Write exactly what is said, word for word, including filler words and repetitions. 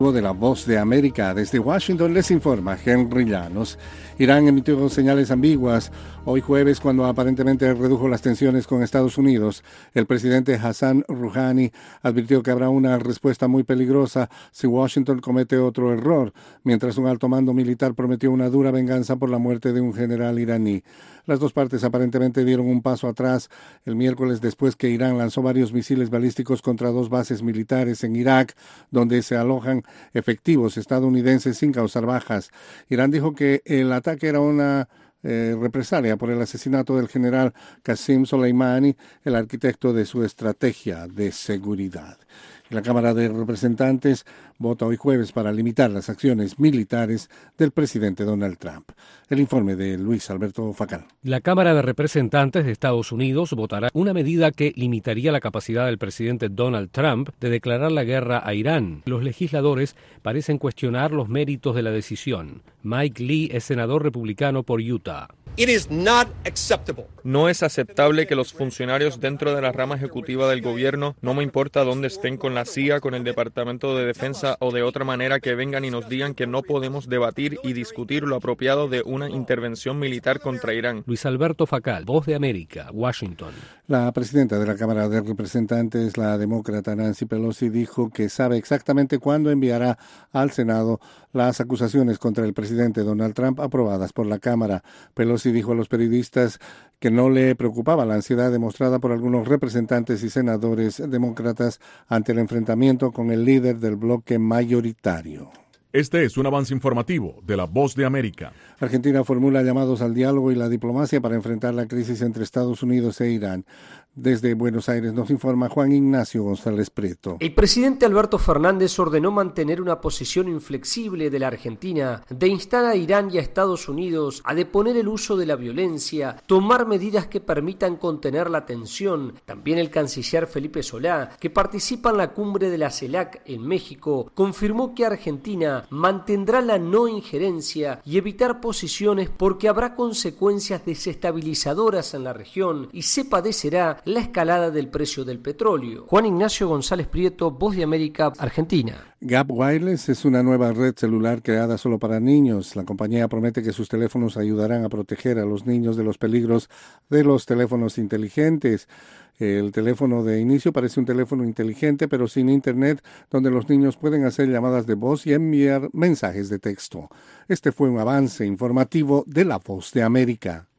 De la Voz de América, desde Washington les informa Henry Llanos. Irán emitió señales ambiguas hoy jueves cuando aparentemente redujo las tensiones con Estados Unidos. El presidente Hassan Rouhani advirtió que habrá una respuesta muy peligrosa si Washington comete otro error, mientras un alto mando militar prometió una dura venganza por la muerte de un general iraní. Las dos partes aparentemente dieron un paso atrás el miércoles después que Irán lanzó varios misiles balísticos contra dos bases militares en Irak, donde se alojan efectivos estadounidenses sin causar bajas. Irán dijo que el ataque era una eh, represalia por el asesinato del general Qasem Soleimani, el arquitecto de su estrategia de seguridad. La Cámara de Representantes vota hoy jueves para limitar las acciones militares del presidente Donald Trump. El informe de Luis Alberto Facal. La Cámara de Representantes de Estados Unidos votará una medida que limitaría la capacidad del presidente Donald Trump de declarar la guerra a Irán. Los legisladores parecen cuestionar los méritos de la decisión. Mike Lee es senador republicano por Utah. No es aceptable que los funcionarios dentro de la rama ejecutiva del gobierno, no me importa dónde estén con la C I A, con el Departamento de Defensa o de otra manera, que vengan y nos digan que no podemos debatir y discutir lo apropiado de una intervención militar contra Irán. Luis Alberto Facal, Voz de América, Washington. La presidenta de la Cámara de Representantes, la demócrata Nancy Pelosi, dijo que sabe exactamente cuándo enviará al Senado las acusaciones contra el presidente Donald Trump aprobadas por la Cámara. Pelosi dijo a los periodistas que no le preocupaba la ansiedad demostrada por algunos representantes y senadores demócratas ante el enfrentamiento con el líder del bloque mayoritario. Este es un avance informativo de La Voz de América. Argentina formula llamados al diálogo y la diplomacia para enfrentar la crisis entre Estados Unidos e Irán. Desde Buenos Aires nos informa Juan Ignacio González Prieto. El presidente Alberto Fernández ordenó mantener una posición inflexible de la Argentina, de instar a Irán y a Estados Unidos a deponer el uso de la violencia, tomar medidas que permitan contener la tensión. También el canciller Felipe Solá, que participa en la cumbre de la CELAC en México, confirmó que Argentina mantendrá la no injerencia y evitar posiciones porque habrá consecuencias desestabilizadoras en la región y se padecerá la escalada del precio del petróleo. Juan Ignacio González Prieto, Voz de América, Argentina. Gap Wireless es una nueva red celular creada solo para niños. La compañía promete que sus teléfonos ayudarán a proteger a los niños de los peligros de los teléfonos inteligentes. El teléfono de inicio parece un teléfono inteligente, pero sin internet, donde los niños pueden hacer llamadas de voz y enviar mensajes de texto. Este fue un avance informativo de La Voz de América.